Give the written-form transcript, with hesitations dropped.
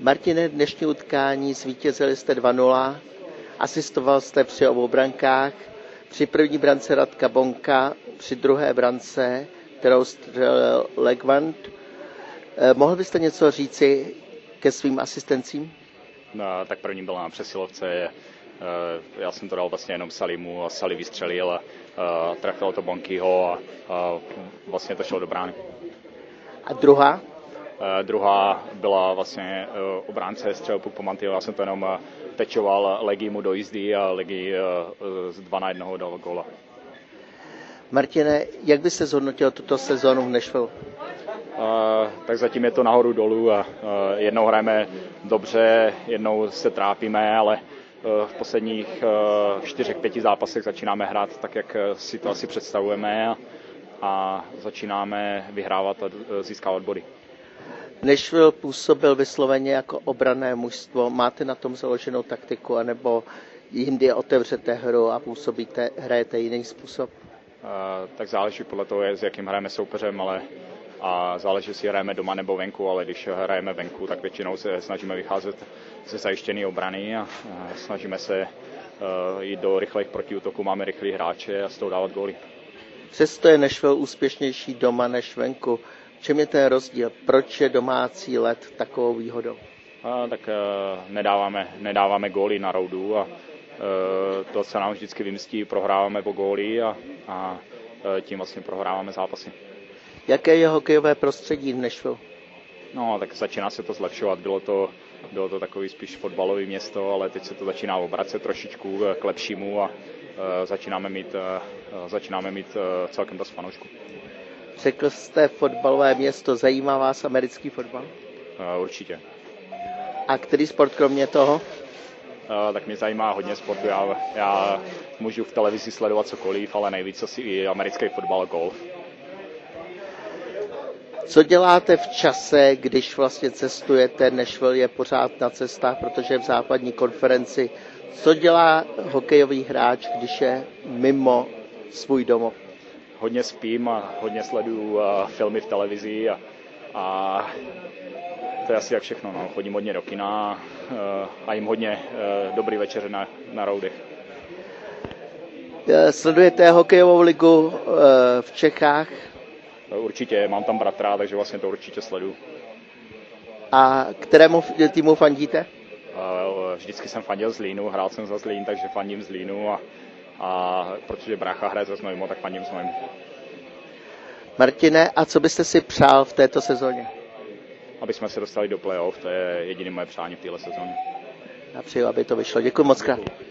Martine, dnešní utkání zvítězili jste 2-0, asistoval jste při obou brankách, při první brance Radka Bonka, při druhé brance, kterou střelil Legvant. Mohl byste něco říci ke svým asistencím? No, tak první byla na přesilovce, já jsem to dal vlastně jenom Salimu a Sali vystřelil a trefilo to Bonkyho a vlastně to šlo do brány. A druhá? Druhá byla vlastně obránce střelil puk po Mantyho, já jsem to jenom tečoval Legimu do jízdy a Legi z 2-1 dal góla. Martine, jak byste zhodnotil tuto sezónu v Nashville? Tak zatím je to nahoru dolů a jednou hrajeme dobře, jednou se trápíme, ale v posledních 4-5 zápasech začínáme hrát tak, jak si to asi představujeme a začínáme vyhrávat a získávat body. Nashville působil vysloveně jako obranné mužstvo. Máte na tom založenou taktiku, anebo jindy otevřete hru a hrajete jiný způsob? Tak záleží podle toho, s jakým hrajeme soupeřem, a záleží, jestli hrajeme doma nebo venku, ale když hrajeme venku, tak většinou se snažíme vycházet ze zajištěné obrany a snažíme se jít do rychlých protiútoků, máme rychlý hráče a z toho dávat góly. Přesto je Nashville úspěšnější doma než venku. V čem je ten rozdíl? Proč je domácí led takovou výhodou? Tak nedáváme góly na roudu a to se nám vždycky vymstí, prohráváme o góly a tím vlastně prohráváme zápasy. Jaké je hokejové prostředí v Nashville? No, tak začíná se to zlepšovat. Bylo to takový spíš fotbalový město, ale teď se to začíná obracet trošičku k lepšímu a začínáme mít celkem dost fanoušků. Řekl jste fotbalové město, zajímá vás americký fotbal? Určitě. A který sport kromě toho? Tak mě zajímá hodně sportu. Já můžu v televizi sledovat cokoliv, ale nejvíc asi i americký fotbal a golf. Co děláte v čase, když vlastně cestujete? Nashville je pořád na cestách, protože je v západní konferenci. Co dělá hokejový hráč, když je mimo svůj domov? Hodně spím a hodně sleduju filmy v televizi a to je asi jak všechno. No. Chodím hodně do kina a jim hodně dobrý večeře na roudech. Sledujete hokejovou ligu v Čechách? Určitě, mám tam bratra, takže vlastně to určitě sleduju. A kterému týmu fandíte? Vždycky jsem fandil Zlínu, hrál jsem za Zlín, takže fandím Zlínu a protože brácha hraje za Znojmo, tak fandím Znojmu. Martine, a co byste si přál v této sezóně? Aby jsme se dostali do playoff, to je jediné moje přání v této sezóně. Já přeju, aby to vyšlo. Děkuji moc krát.